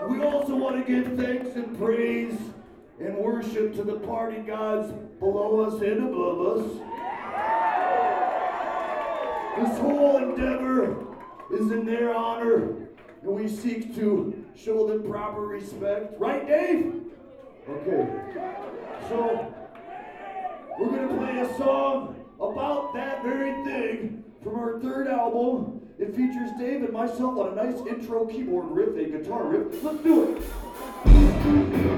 We also want to give thanks and praise and worship to the party gods below us and above us. This whole endeavor is in their honor, and we seek to show them proper respect. Right, Dave? Okay. So, we're going to play a song about that very thing from our third album. It features Dave and myself on a nice intro keyboard riff, a guitar riff. Let's do it.